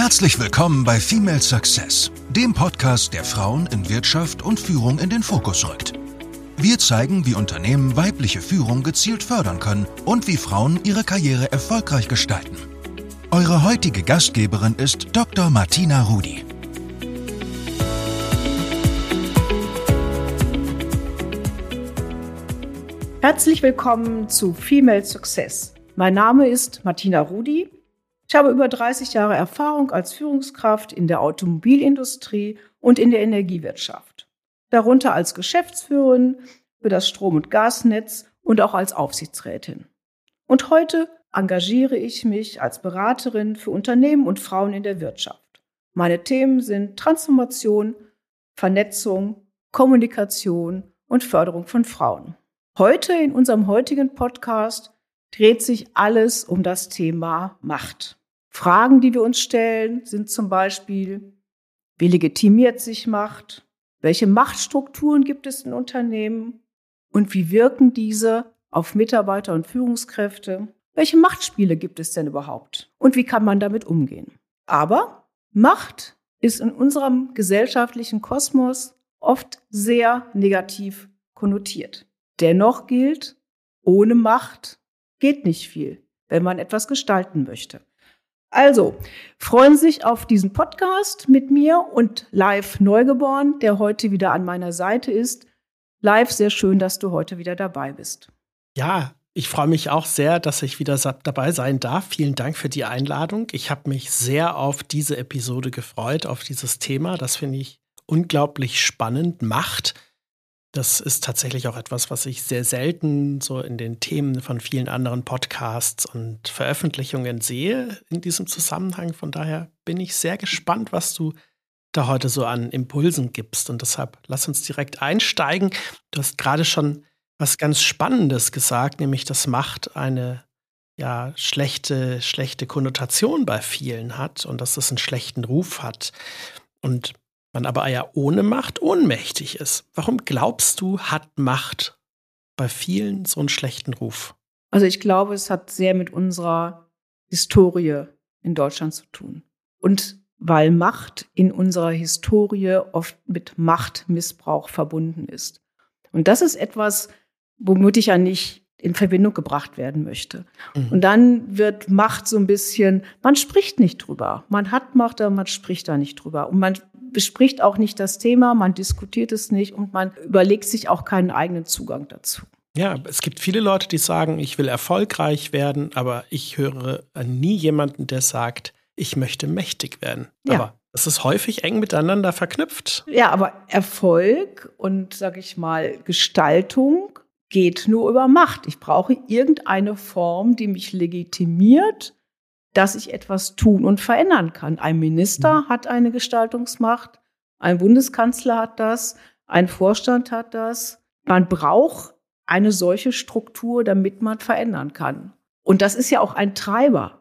Herzlich willkommen bei Female Success, dem Podcast, der Frauen in Wirtschaft und Führung in den Fokus rückt. Wir zeigen, wie Unternehmen weibliche Führung gezielt fördern können und wie Frauen ihre Karriere erfolgreich gestalten. Eure heutige Gastgeberin ist Dr. Martina Rudi. Herzlich willkommen zu Female Success. Mein Name ist Martina Rudi. Ich habe über 30 Jahre Erfahrung als Führungskraft in der Automobilindustrie und in der Energiewirtschaft. Darunter als Geschäftsführerin für das Strom- und Gasnetz und auch als Aufsichtsrätin. Und heute engagiere ich mich als Beraterin für Unternehmen und Frauen in der Wirtschaft. Meine Themen sind Transformation, Vernetzung, Kommunikation und Förderung von Frauen. Heute in unserem heutigen Podcast dreht sich alles um das Thema Macht. Fragen, die wir uns stellen, sind zum Beispiel: Wie legitimiert sich Macht? Welche Machtstrukturen gibt es in Unternehmen? Und wie wirken diese auf Mitarbeiter und Führungskräfte? Welche Machtspiele gibt es denn überhaupt? Und wie kann man damit umgehen? Aber Macht ist in unserem gesellschaftlichen Kosmos oft sehr negativ konnotiert. Dennoch gilt, ohne Macht geht nicht viel, wenn man etwas gestalten möchte. Also, freuen Sie sich auf diesen Podcast mit mir und Live Neugeboren, der heute wieder an meiner Seite ist. Live, sehr schön, dass du heute wieder dabei bist. Ja, ich freue mich auch sehr, dass ich wieder dabei sein darf. Vielen Dank für die Einladung. Ich habe mich sehr auf diese Episode gefreut, auf dieses Thema. Das finde ich unglaublich spannend. Macht. Das ist tatsächlich auch etwas, was ich sehr selten so in den Themen von vielen anderen Podcasts und Veröffentlichungen sehe in diesem Zusammenhang. Von daher bin ich sehr gespannt, was du da heute so an Impulsen gibst. Und deshalb lass uns direkt einsteigen. Du hast gerade schon was ganz Spannendes gesagt, nämlich dass Macht eine schlechte Konnotation bei vielen hat und dass es einen schlechten Ruf hat. Und man aber ja ohne Macht ohnmächtig ist. Warum glaubst du, hat Macht bei vielen so einen schlechten Ruf? Also ich glaube, es hat sehr mit unserer Historie in Deutschland zu tun. Und weil Macht in unserer Historie oft mit Machtmissbrauch verbunden ist. Und das ist etwas, womit ich ja nicht in Verbindung gebracht werden möchte. Und dann wird Macht so ein bisschen, man spricht nicht drüber. Man hat Macht, aber man spricht da nicht drüber. Und man bespricht auch nicht das Thema, man diskutiert es nicht und man überlegt sich auch keinen eigenen Zugang dazu. Ja, es gibt viele Leute, die sagen, ich will erfolgreich werden, aber ich höre nie jemanden, der sagt, ich möchte mächtig werden. Ja. Aber es ist häufig eng miteinander verknüpft. Ja, aber Erfolg und, sag ich mal, Gestaltung geht nur über Macht. Ich brauche irgendeine Form, die mich legitimiert, dass ich etwas tun und verändern kann. Ein Minister hat eine Gestaltungsmacht, ein Bundeskanzler hat das, ein Vorstand hat das. Man braucht eine solche Struktur, damit man verändern kann. Und das ist ja auch ein Treiber.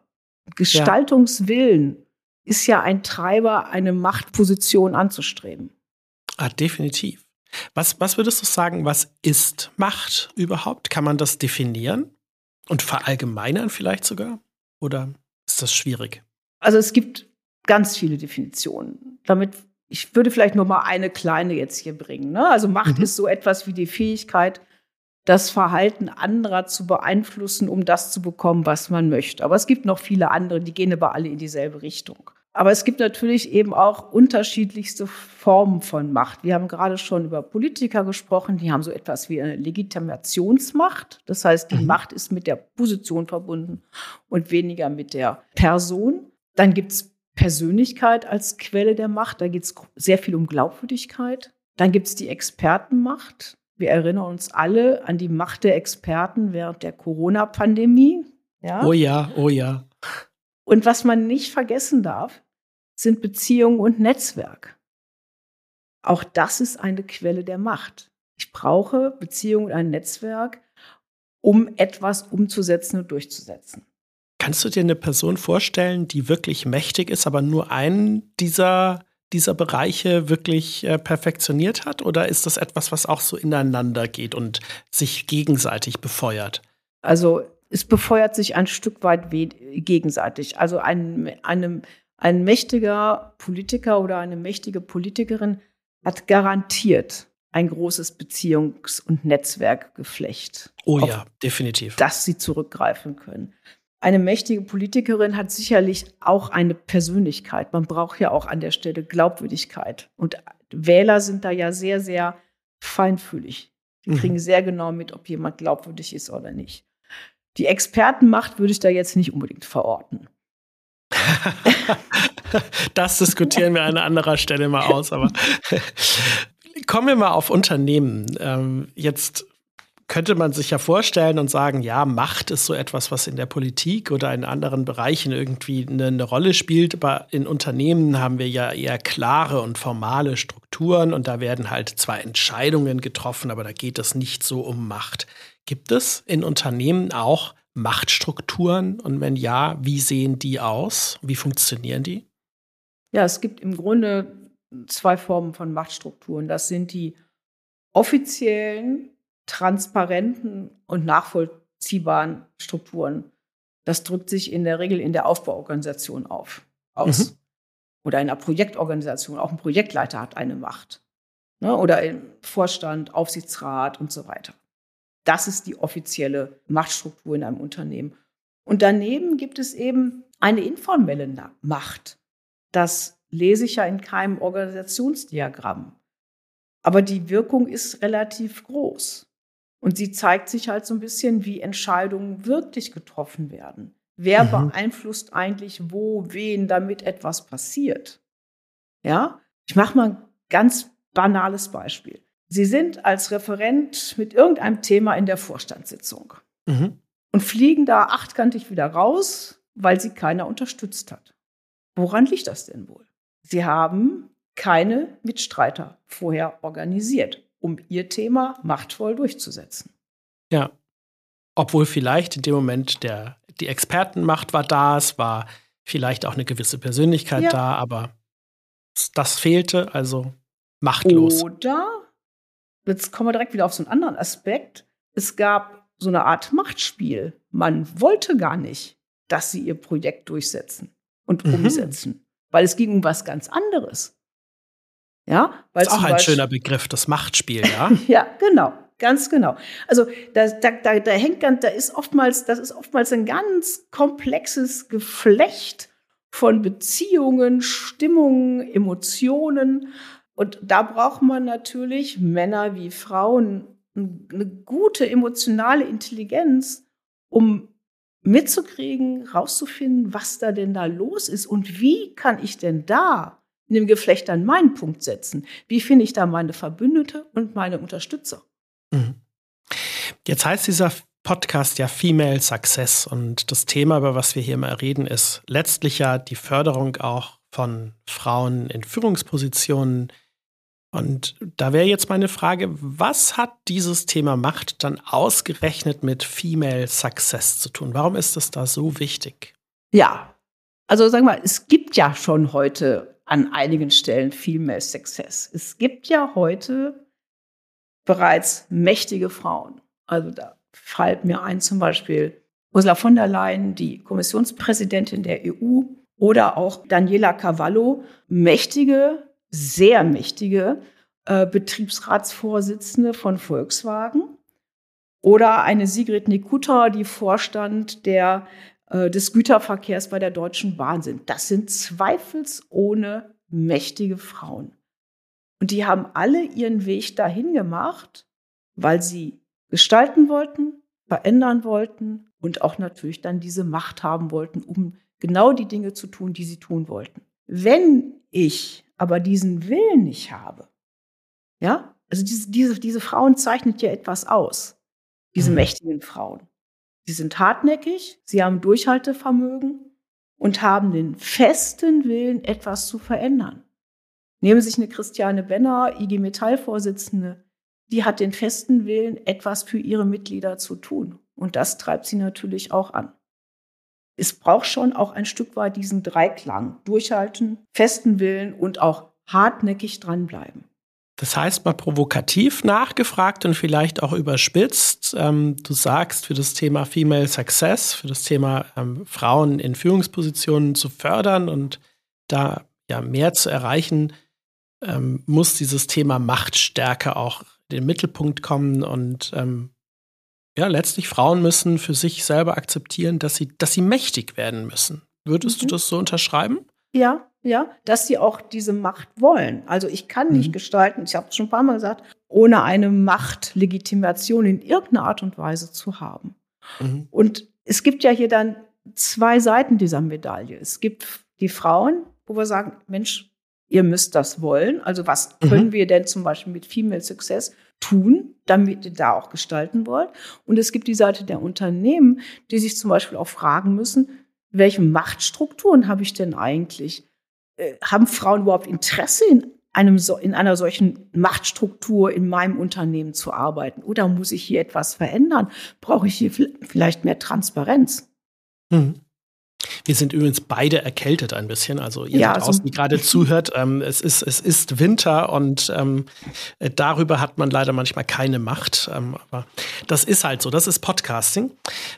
Gestaltungswillen ist ja ein Treiber, eine Machtposition anzustreben. Definitiv. Was würdest du sagen, was ist Macht überhaupt? Kann man das definieren und verallgemeinern vielleicht sogar? Oder ist das schwierig? Also es gibt ganz viele Definitionen. Ich würde vielleicht nur mal eine kleine jetzt hier bringen. Ne? Also Macht ist so etwas wie die Fähigkeit, das Verhalten anderer zu beeinflussen, um das zu bekommen, was man möchte. Aber es gibt noch viele andere, die gehen aber alle in dieselbe Richtung. Aber es gibt natürlich eben auch unterschiedlichste Formen von Macht. Wir haben gerade schon über Politiker gesprochen, die haben so etwas wie eine Legitimationsmacht. Das heißt, die Macht ist mit der Position verbunden und weniger mit der Person. Dann gibt es Persönlichkeit als Quelle der Macht. Da geht es sehr viel um Glaubwürdigkeit. Dann gibt es die Expertenmacht. Wir erinnern uns alle an die Macht der Experten während der Corona-Pandemie. Ja? Oh ja, oh ja. Und was man nicht vergessen darf, sind Beziehungen und Netzwerk. Auch das ist eine Quelle der Macht. Ich brauche Beziehungen und ein Netzwerk, um etwas umzusetzen und durchzusetzen. Kannst du dir eine Person vorstellen, die wirklich mächtig ist, aber nur einen dieser Bereiche wirklich perfektioniert hat? Oder ist das etwas, was auch so ineinander geht und sich gegenseitig befeuert? Also es befeuert sich ein Stück weit gegenseitig. Also eine Ein mächtiger Politiker oder eine mächtige Politikerin hat garantiert ein großes Beziehungs- und Netzwerkgeflecht. Oh ja, definitiv. Das sie zurückgreifen können. Eine mächtige Politikerin hat sicherlich auch eine Persönlichkeit. Man braucht ja auch an der Stelle Glaubwürdigkeit. Und Wähler sind da ja sehr, sehr feinfühlig. Die kriegen sehr genau mit, ob jemand glaubwürdig ist oder nicht. Die Expertenmacht würde ich da jetzt nicht unbedingt verorten. Das diskutieren wir an anderer Stelle mal aus. Aber kommen wir mal auf Unternehmen. Jetzt könnte man sich ja vorstellen und sagen, ja, Macht ist so etwas, was in der Politik oder in anderen Bereichen irgendwie eine Rolle spielt. Aber in Unternehmen haben wir ja eher klare und formale Strukturen und da werden halt zwar Entscheidungen getroffen, aber da geht es nicht so um Macht. Gibt es in Unternehmen auch Machtstrukturen? Und wenn ja, wie sehen die aus? Wie funktionieren die? Ja, es gibt im Grunde 2 Formen von Machtstrukturen. Das sind die offiziellen, transparenten und nachvollziehbaren Strukturen. Das drückt sich in der Regel in der Aufbauorganisation aus. Oder in einer Projektorganisation. Auch ein Projektleiter hat eine Macht. Ne? Oder im Vorstand, Aufsichtsrat und so weiter. Das ist die offizielle Machtstruktur in einem Unternehmen. Und daneben gibt es eben eine informelle Macht. Das lese ich ja in keinem Organisationsdiagramm. Aber die Wirkung ist relativ groß. Und sie zeigt sich halt so ein bisschen, wie Entscheidungen wirklich getroffen werden. Wer beeinflusst eigentlich wo, wen, damit etwas passiert? Ja? Ich mache mal ein ganz banales Beispiel. Sie sind als Referent mit irgendeinem Thema in der Vorstandssitzung und fliegen da achtkantig wieder raus, weil sie keiner unterstützt hat. Woran liegt das denn wohl? Sie haben keine Mitstreiter vorher organisiert, um ihr Thema machtvoll durchzusetzen. Ja, obwohl vielleicht in dem Moment die Expertenmacht war da, es war vielleicht auch eine gewisse Persönlichkeit da, aber das fehlte, also machtlos. Oder, jetzt kommen wir direkt wieder auf so einen anderen Aspekt, es gab so eine Art Machtspiel. Man wollte gar nicht, dass sie ihr Projekt durchsetzen und umsetzen, weil es ging um was ganz anderes. Ja, weil das ist auch ein schöner Begriff, das Machtspiel, ja? Ja, genau, ganz genau. Also da ist oftmals ein ganz komplexes Geflecht von Beziehungen, Stimmungen, Emotionen. Und da braucht man natürlich Männer wie Frauen eine gute emotionale Intelligenz, um mitzukriegen, rauszufinden, was da denn da los ist und wie kann ich denn da in dem Geflecht dann meinen Punkt setzen? Wie finde ich da meine Verbündete und meine Unterstützer? Jetzt heißt dieser Podcast ja Female Success und das Thema, über was wir hier mal reden, ist letztlich ja die Förderung auch von Frauen in Führungspositionen. Und da wäre jetzt meine Frage, was hat dieses Thema Macht dann ausgerechnet mit Female Success zu tun? Warum ist das da so wichtig? Ja, also sagen wir mal, es gibt ja schon heute an einigen Stellen Female Success. Es gibt ja heute bereits mächtige Frauen. Also da fällt mir ein zum Beispiel Ursula von der Leyen, die Kommissionspräsidentin der EU, oder auch Daniela Cavallo, mächtige, sehr mächtige Betriebsratsvorsitzende von Volkswagen. Oder eine Sigrid Nekuta, die Vorstand des Güterverkehrs bei der Deutschen Bahn sind. Das sind zweifelsohne mächtige Frauen. Und die haben alle ihren Weg dahin gemacht, weil sie gestalten wollten, verändern wollten und auch natürlich dann diese Macht haben wollten, um genau die Dinge zu tun, die sie tun wollten. Wenn ich aber diesen Willen nicht habe, ja, also diese Frauen zeichnet ja etwas aus, diese mächtigen Frauen. Sie sind hartnäckig, sie haben Durchhaltevermögen und haben den festen Willen, etwas zu verändern. Nehmen Sie sich eine Christiane Benner, IG Metall-Vorsitzende, die hat den festen Willen, etwas für ihre Mitglieder zu tun. Und das treibt sie natürlich auch an. Es braucht schon auch ein Stück weit diesen Dreiklang. Durchhalten, festen Willen und auch hartnäckig dranbleiben. Das heißt mal provokativ nachgefragt und vielleicht auch überspitzt. Du sagst, für das Thema Female Success, für das Thema Frauen in Führungspositionen zu fördern und da ja mehr zu erreichen, muss dieses Thema Machtstärke auch in den Mittelpunkt kommen und letztlich Frauen müssen für sich selber akzeptieren, dass sie mächtig werden müssen. Würdest du das so unterschreiben? Ja, dass sie auch diese Macht wollen. Also ich kann nicht gestalten, ich habe es schon ein paar Mal gesagt, ohne eine Machtlegitimation in irgendeiner Art und Weise zu haben. Und es gibt ja hier dann 2 Seiten dieser Medaille. Es gibt die Frauen, wo wir sagen, Mensch, ihr müsst das wollen. Also was können wir denn zum Beispiel mit Female Success tun, damit ihr da auch gestalten wollt? Und es gibt die Seite der Unternehmen, die sich zum Beispiel auch fragen müssen, welche Machtstrukturen habe ich denn eigentlich? Haben Frauen überhaupt Interesse in einer solchen Machtstruktur in meinem Unternehmen zu arbeiten? Oder muss ich hier etwas verändern? Brauche ich hier vielleicht mehr Transparenz? Wir sind übrigens beide erkältet ein bisschen. Also ihr da draußen, die gerade zuhört, es ist Winter und darüber hat man leider manchmal keine Macht. Aber das ist halt so, das ist Podcasting.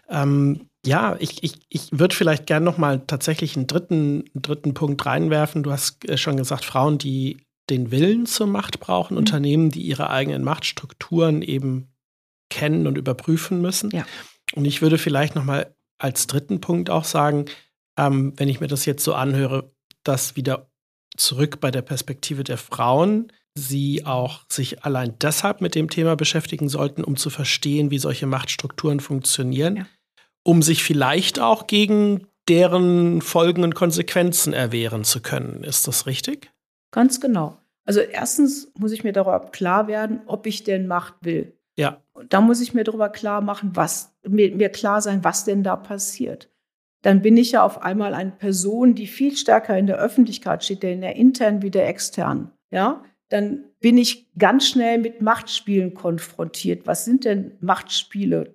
Ich würde vielleicht gerne noch mal tatsächlich einen dritten Punkt reinwerfen. Du hast schon gesagt, Frauen, die den Willen zur Macht brauchen, Unternehmen, die ihre eigenen Machtstrukturen eben kennen und überprüfen müssen. Ja. Und ich würde vielleicht noch mal als dritten Punkt auch sagen, wenn ich mir das jetzt so anhöre, dass wieder zurück bei der Perspektive der Frauen, sie auch sich allein deshalb mit dem Thema beschäftigen sollten, um zu verstehen, wie solche Machtstrukturen funktionieren, um sich vielleicht auch gegen deren Folgen und Konsequenzen erwehren zu können. Ist das richtig? Ganz genau. Also erstens muss ich mir darüber klar werden, ob ich denn Macht will. Ja. Und da muss ich mir darüber klar machen, mir klar sein, was denn da passiert. Dann bin ich ja auf einmal eine Person, die viel stärker in der Öffentlichkeit steht, in der internen wie der externen. Ja? Dann bin ich ganz schnell mit Machtspielen konfrontiert. Was sind denn Machtspiele?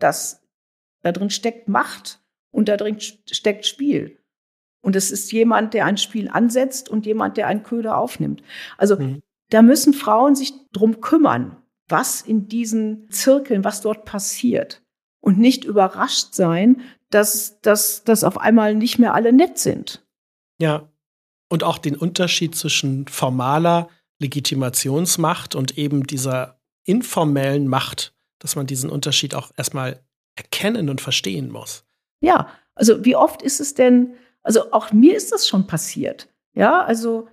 Da drin steckt Macht und da drin steckt Spiel. Und es ist jemand, der ein Spiel ansetzt und jemand, der einen Köder aufnimmt. Also da müssen Frauen sich drum kümmern, was in diesen Zirkeln, was dort passiert. Und nicht überrascht sein, dass auf einmal nicht mehr alle nett sind. Ja, und auch den Unterschied zwischen formaler Legitimationsmacht und eben dieser informellen Macht, dass man diesen Unterschied auch erstmal erkennen und verstehen muss. Ja, also wie oft ist es denn, also auch mir ist das schon passiert. Ja, also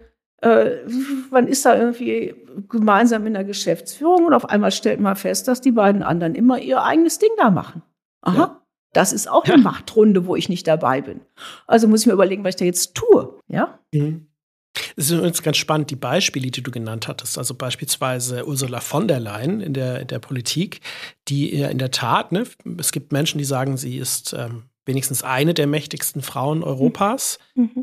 man ist da irgendwie gemeinsam in der Geschäftsführung und auf einmal stellt man fest, dass die beiden anderen immer ihr eigenes Ding da machen. Aha, das ist auch eine Machtrunde, wo ich nicht dabei bin. Also muss ich mir überlegen, was ich da jetzt tue. Ja? Es ist übrigens ganz spannend, die Beispiele, die du genannt hattest, also beispielsweise Ursula von der Leyen in der Politik, die in der Tat, ne, es gibt Menschen, die sagen, sie ist wenigstens eine der mächtigsten Frauen Europas.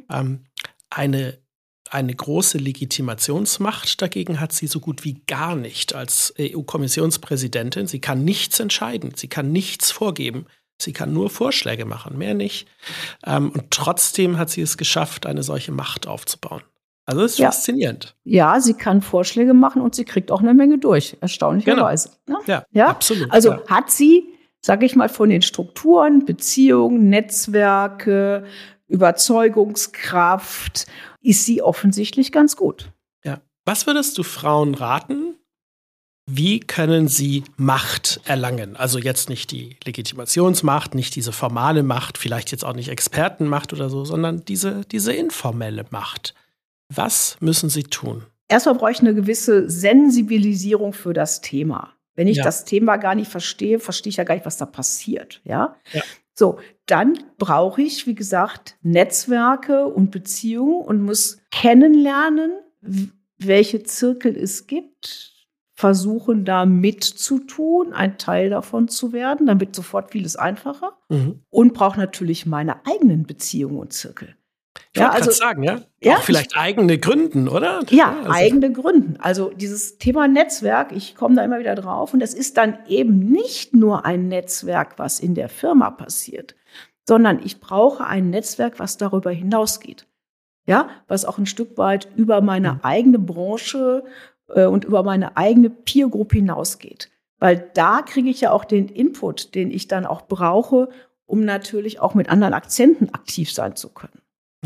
Eine große Legitimationsmacht dagegen hat sie so gut wie gar nicht als EU-Kommissionspräsidentin. Sie kann nichts entscheiden, sie kann nichts vorgeben, sie kann nur Vorschläge machen, mehr nicht. Und trotzdem hat sie es geschafft, eine solche Macht aufzubauen. Also das ist faszinierend. Ja, sie kann Vorschläge machen und sie kriegt auch eine Menge durch, erstaunlicherweise. Genau. Ja, absolut. Also hat sie, sage ich mal, von den Strukturen, Beziehungen, Netzwerke, Überzeugungskraft, ist sie offensichtlich ganz gut. Ja. Was würdest du Frauen raten? Wie können sie Macht erlangen? Also jetzt nicht die Legitimationsmacht, nicht diese formale Macht, vielleicht jetzt auch nicht Expertenmacht oder so, sondern diese informelle Macht. Was müssen sie tun? Erstmal brauche ich eine gewisse Sensibilisierung für das Thema. Wenn ich das Thema gar nicht verstehe, verstehe ich ja gar nicht, was da passiert. Ja? So, dann brauche ich, wie gesagt, Netzwerke und Beziehungen und muss kennenlernen, welche Zirkel es gibt, versuchen da mitzutun, ein Teil davon zu werden, dann wird sofort vieles einfacher und brauche natürlich meine eigenen Beziehungen und Zirkel. Ich wollte gerade sagen, auch vielleicht eigene Gründen, oder? Ja, eigene Gründen. Also dieses Thema Netzwerk, ich komme da immer wieder drauf und das ist dann eben nicht nur ein Netzwerk, was in der Firma passiert, sondern ich brauche ein Netzwerk, was darüber hinausgeht. Ja, was auch ein Stück weit über meine eigene Branche und über meine eigene Peer Group hinausgeht. Weil da kriege ich ja auch den Input, den ich dann auch brauche, um natürlich auch mit anderen Akzenten aktiv sein zu können.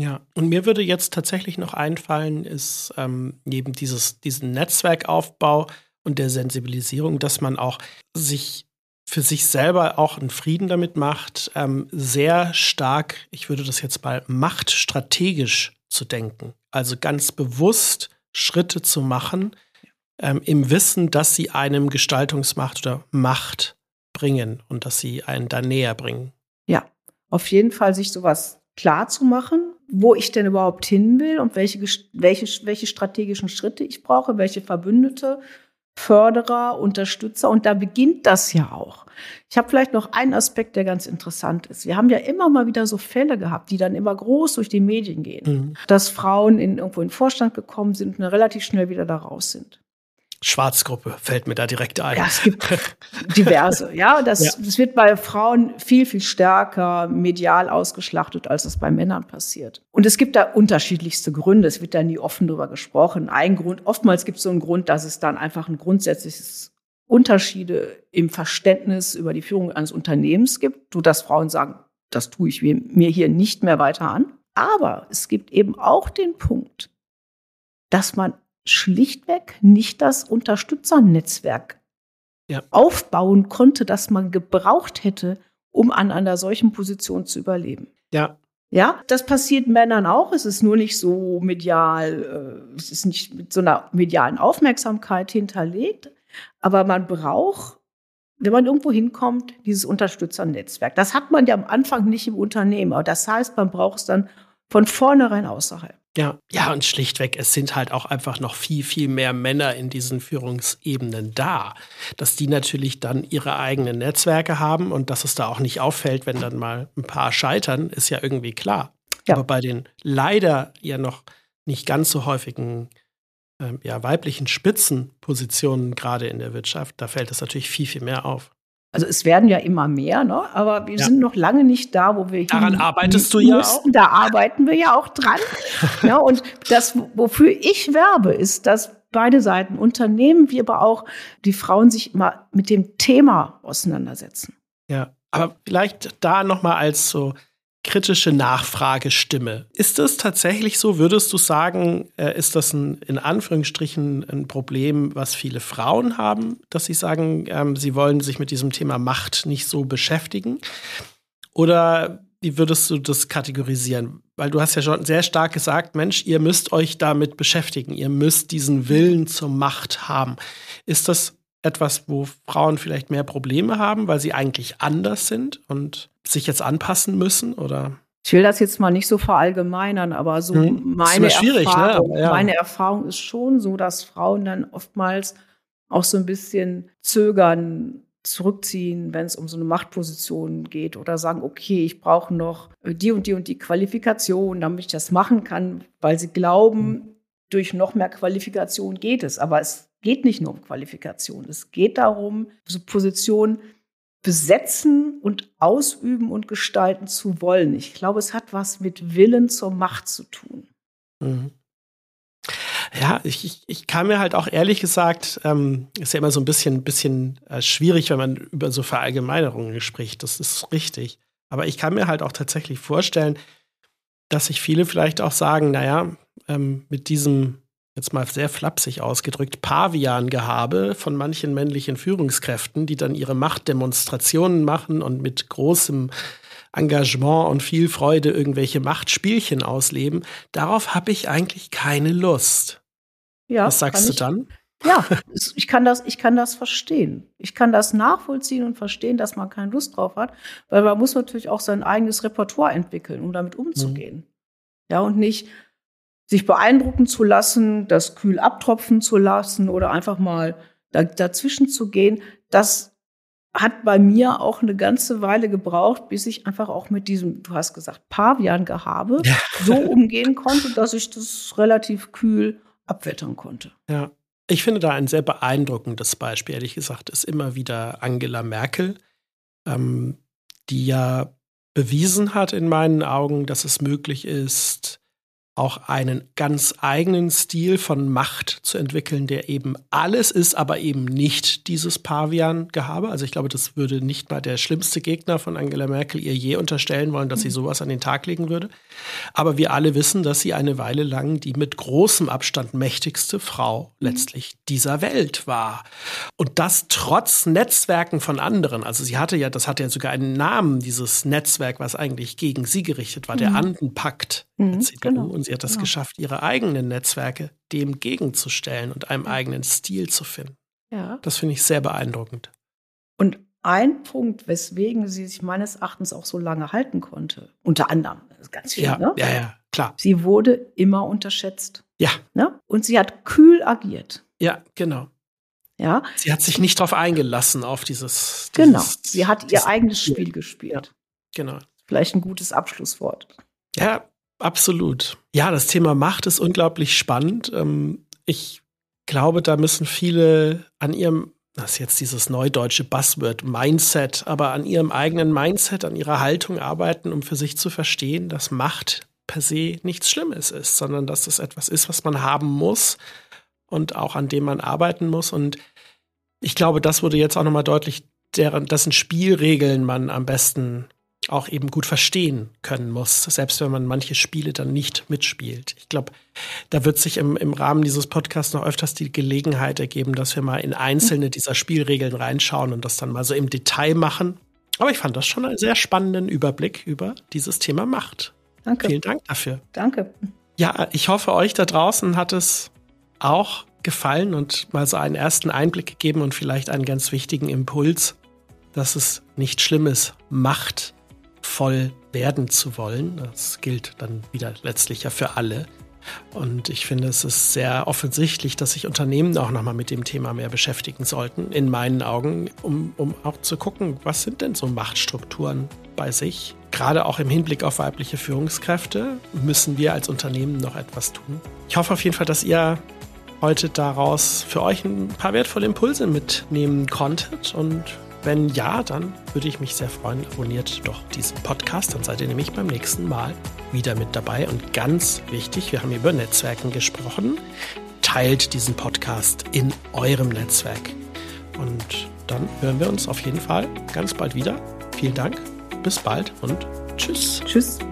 Ja, und mir würde jetzt tatsächlich noch einfallen, ist neben diesen Netzwerkaufbau und der Sensibilisierung, dass man auch sich für sich selber auch einen Frieden damit macht, sehr stark, ich würde das jetzt mal machtstrategisch zu denken. Also ganz bewusst Schritte zu machen, im Wissen, dass sie einem Gestaltungsmacht oder Macht bringen und dass sie einen da näher bringen. Ja, auf jeden Fall sich sowas klar zu machen, wo ich denn überhaupt hin will und welche strategischen Schritte ich brauche, welche Verbündete, Förderer, Unterstützer. Und da beginnt das ja auch. Ich habe vielleicht noch einen Aspekt, der ganz interessant ist. Wir haben ja immer mal wieder so Fälle gehabt, die dann immer groß durch die Medien gehen, dass Frauen irgendwo in den Vorstand gekommen sind und dann relativ schnell wieder da raus sind. Schwarzgruppe fällt mir da direkt ein. Ja, es gibt diverse. Ja, das wird bei Frauen viel, viel stärker medial ausgeschlachtet, als es bei Männern passiert. Und es gibt da unterschiedlichste Gründe. Es wird da nie offen drüber gesprochen. Ein Grund, oftmals gibt es so einen Grund, dass es dann einfach ein grundsätzliches Unterschiede im Verständnis über die Führung eines Unternehmens gibt, sodass Frauen sagen, das tue ich mir hier nicht mehr weiter an. Aber es gibt eben auch den Punkt, dass man schlichtweg nicht das Unterstützernetzwerk aufbauen konnte, das man gebraucht hätte, um an einer solchen Position zu überleben. Ja. Ja, das passiert Männern auch. Es ist nur nicht so medial, es ist nicht mit so einer medialen Aufmerksamkeit hinterlegt. Aber man braucht, wenn man irgendwo hinkommt, dieses Unterstützernetzwerk. Das hat man ja am Anfang nicht im Unternehmen. Aber das heißt, man braucht es dann von vornherein außerhalb. Ja, und schlichtweg, es sind halt auch einfach noch viel, viel mehr Männer in diesen Führungsebenen da. Dass die natürlich dann ihre eigenen Netzwerke haben und dass es da auch nicht auffällt, wenn dann mal ein paar scheitern, ist ja irgendwie klar. Ja. Aber bei den leider ja noch nicht ganz so häufigen weiblichen Spitzenpositionen gerade in der Wirtschaft, da fällt es natürlich viel, viel mehr auf. Also es werden ja immer mehr, ne? Aber wir sind noch lange nicht da, wo wir Daran arbeitest du ja auch? Da arbeiten wir ja auch dran. Ja, und das, wofür ich werbe, ist, dass beide Seiten, Unternehmen wie aber auch die Frauen sich mal mit dem Thema auseinandersetzen. Ja, aber vielleicht da noch mal als so kritische Nachfragestimme. Ist das tatsächlich so? Würdest du sagen, ist das in Anführungsstrichen ein Problem, was viele Frauen haben, dass sie sagen, sie wollen sich mit diesem Thema Macht nicht so beschäftigen? Oder wie würdest du das kategorisieren? Weil du hast ja schon sehr stark gesagt, Mensch, ihr müsst euch damit beschäftigen. Ihr müsst diesen Willen zur Macht haben. Ist das etwas, wo Frauen vielleicht mehr Probleme haben, weil sie eigentlich anders sind und sich jetzt anpassen müssen, oder? Ich will das jetzt mal nicht so verallgemeinern, aber so meine Erfahrung ist schon so, dass Frauen dann oftmals auch so ein bisschen zögern, zurückziehen, wenn es um so eine Machtposition geht oder sagen, okay, ich brauche noch die und die Qualifikation, damit ich das machen kann, weil sie glauben, durch noch mehr Qualifikation geht es. Aber es geht nicht nur um Qualifikation. Es geht darum, so Positionen besetzen und ausüben und gestalten zu wollen. Ich glaube, es hat was mit Willen zur Macht zu tun. Mhm. Ja, ich kann mir halt auch ehrlich gesagt, ist ja immer so ein bisschen schwierig, wenn man über so Verallgemeinerungen spricht. Das ist richtig. Aber ich kann mir halt auch tatsächlich vorstellen, dass sich viele vielleicht auch sagen, naja, mit diesem, jetzt mal sehr flapsig ausgedrückt, Pavian-Gehabe von manchen männlichen Führungskräften, die dann ihre Machtdemonstrationen machen und mit großem Engagement und viel Freude irgendwelche Machtspielchen ausleben, darauf habe ich eigentlich keine Lust. Ja, was sagst du dann? Ja, ich kann das verstehen. Ich kann das nachvollziehen und verstehen, dass man keine Lust drauf hat, weil man muss natürlich auch sein eigenes Repertoire entwickeln, um damit umzugehen. Ja, und nicht sich beeindrucken zu lassen, das kühl abtropfen zu lassen oder einfach mal dazwischen zu gehen. Das hat bei mir auch eine ganze Weile gebraucht, bis ich einfach auch mit diesem, du hast gesagt, Pavian-Gehabe so umgehen konnte, dass ich das relativ kühl abwettern konnte. Ja. Ich finde da ein sehr beeindruckendes Beispiel, ehrlich gesagt, ist immer wieder Angela Merkel, die ja bewiesen hat in meinen Augen, dass es möglich ist, auch einen ganz eigenen Stil von Macht zu entwickeln, der eben alles ist, aber eben nicht dieses Pavian-Gehabe. Also ich glaube, das würde nicht mal der schlimmste Gegner von Angela Merkel ihr je unterstellen wollen, dass sie sowas an den Tag legen würde. Aber wir alle wissen, dass sie eine Weile lang die mit großem Abstand mächtigste Frau letztlich dieser Welt war. Und das trotz Netzwerken von anderen. Also das hatte ja sogar einen Namen, dieses Netzwerk, was eigentlich gegen sie gerichtet war, der Andenpakt der CDU. Genau. Und sie hat das geschafft, ihre eigenen Netzwerke dem gegenzustellen und einem eigenen Stil zu finden. Ja. Das finde ich sehr beeindruckend. Und ein Punkt, weswegen sie sich meines Erachtens auch so lange halten konnte, unter anderem, das ist ganz viel, ne? Ja, klar. Sie wurde immer unterschätzt. Ja. Ne? Und sie hat kühl agiert. Ja, genau. Ja. Sie hat sich nicht darauf eingelassen, auf dieses Genau, sie hat ihr eigenes Spiel gespielt. Ja, genau. Vielleicht ein gutes Abschlusswort. Ja, absolut. Ja, das Thema Macht ist unglaublich spannend. Ich glaube, da müssen viele an ihrem, das ist jetzt dieses neudeutsche Buzzword, Mindset, aber an ihrem eigenen Mindset, an ihrer Haltung arbeiten, um für sich zu verstehen, dass Macht per se nichts Schlimmes ist, sondern dass es etwas ist, was man haben muss und auch an dem man arbeiten muss. Und ich glaube, das wurde jetzt auch nochmal deutlich, dessen Spielregeln man am besten auch eben gut verstehen können muss, selbst wenn man manche Spiele dann nicht mitspielt. Ich glaube, da wird sich im Rahmen dieses Podcasts noch öfters die Gelegenheit ergeben, dass wir mal in einzelne dieser Spielregeln reinschauen und das dann mal so im Detail machen. Aber ich fand das schon einen sehr spannenden Überblick über dieses Thema Macht. Danke. Vielen Dank dafür. Danke. Ja, ich hoffe, euch da draußen hat es auch gefallen und mal so einen ersten Einblick gegeben und vielleicht einen ganz wichtigen Impuls, dass es nicht schlimm ist, machtvoll werden zu wollen. Das gilt dann wieder letztlich ja für alle. Und ich finde, es ist sehr offensichtlich, dass sich Unternehmen auch nochmal mit dem Thema mehr beschäftigen sollten, in meinen Augen, um auch zu gucken, was sind denn so Machtstrukturen bei sich. Gerade auch im Hinblick auf weibliche Führungskräfte müssen wir als Unternehmen noch etwas tun. Ich hoffe auf jeden Fall, dass ihr heute daraus für euch ein paar wertvolle Impulse mitnehmen konntet. Und wenn ja, dann würde ich mich sehr freuen. Abonniert doch diesen Podcast, dann seid ihr nämlich beim nächsten Mal wieder mit dabei. Und ganz wichtig, wir haben über Netzwerken gesprochen. Teilt diesen Podcast in eurem Netzwerk. Und dann hören wir uns auf jeden Fall ganz bald wieder. Vielen Dank, bis bald und tschüss. Tschüss.